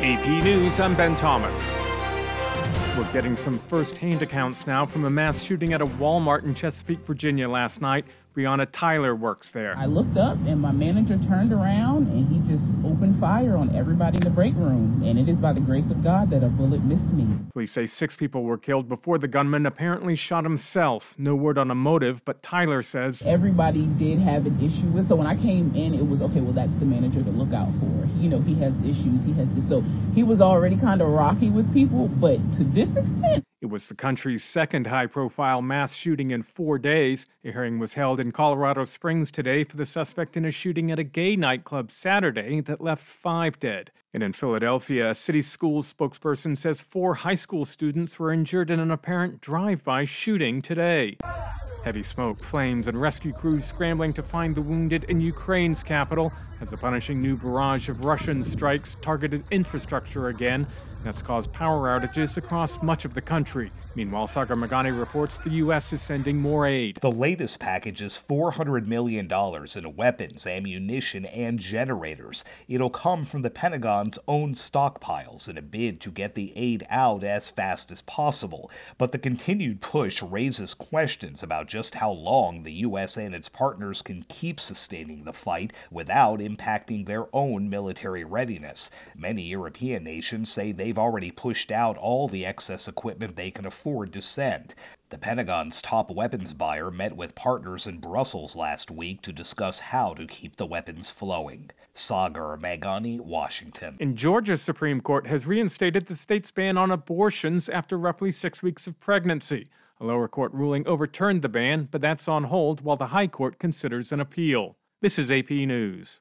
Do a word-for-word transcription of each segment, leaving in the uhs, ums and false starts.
A P News, I'm Ben Thomas. We're getting some first-hand accounts now from a mass shooting at a Walmart in Chesapeake, Virginia last night. Breonna Tyler works there. I looked up and my manager turned around and he just opened fire on everybody in the break room. And it is by the grace of God that a bullet missed me. Police say six people were killed before the gunman apparently shot himself. No word on a motive, but Tyler says everybody did have an issue with. So when I came in, it was, okay, well, that's the manager to look out for. You know, he has issues. He has this. So he was already kind of rocky with people. But to this extent, it was the country's second high-profile mass shooting in four days. A hearing was held in Colorado Springs today for the suspect in a shooting at a gay nightclub Saturday that left five dead. And in Philadelphia, a city school spokesperson says four high school students were injured in an apparent drive-by shooting today. Heavy smoke, flames, and rescue crews scrambling to find the wounded in Ukraine's capital as the punishing new barrage of Russian strikes targeted infrastructure again. That's caused power outages across much of the country. Meanwhile, Sagar Meghani reports the U S is sending more aid. The latest package is four hundred million dollars in weapons, ammunition, and generators. It'll come from the Pentagon's own stockpiles in a bid to get the aid out as fast as possible. But the continued push raises questions about just how long the U S and its partners can keep sustaining the fight without impacting their own military readiness. Many European nations say they They've already pushed out all the excess equipment they can afford to send. The Pentagon's top weapons buyer met with partners in Brussels last week to discuss how to keep the weapons flowing. Sagar Meghani, Washington. In Georgia's Supreme Court has reinstated the state's ban on abortions after roughly six weeks of pregnancy. A lower court ruling overturned the ban, but that's on hold while the High Court considers an appeal. This is A P News.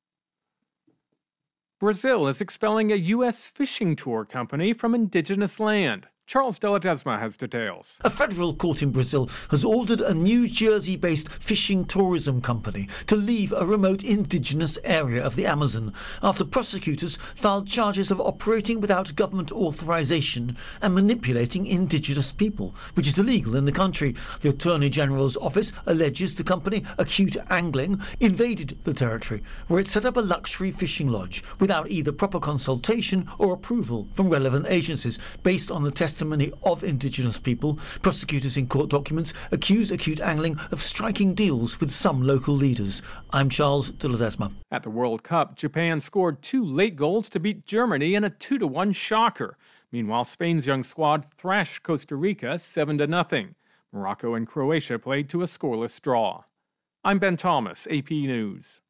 Brazil is expelling a U S fishing tour company from indigenous land. Charles De La Desma has details. A federal court in Brazil has ordered a New Jersey-based fishing tourism company to leave a remote indigenous area of the Amazon after prosecutors filed charges of operating without government authorization and manipulating indigenous people, which is illegal in the country. The Attorney General's office alleges the company, Acute Angling, invaded the territory where it set up a luxury fishing lodge without either proper consultation or approval from relevant agencies. Based on the testimony of indigenous people, prosecutors in court documents accuse Acute Angling of striking deals with some local leaders. I'm Charles De La Desma. At the World Cup, Japan scored two late goals to beat Germany in a two to one shocker. Meanwhile, Spain's young squad thrashed Costa Rica seven to nothing. Morocco and Croatia played to a scoreless draw. I'm Ben Thomas, A P News.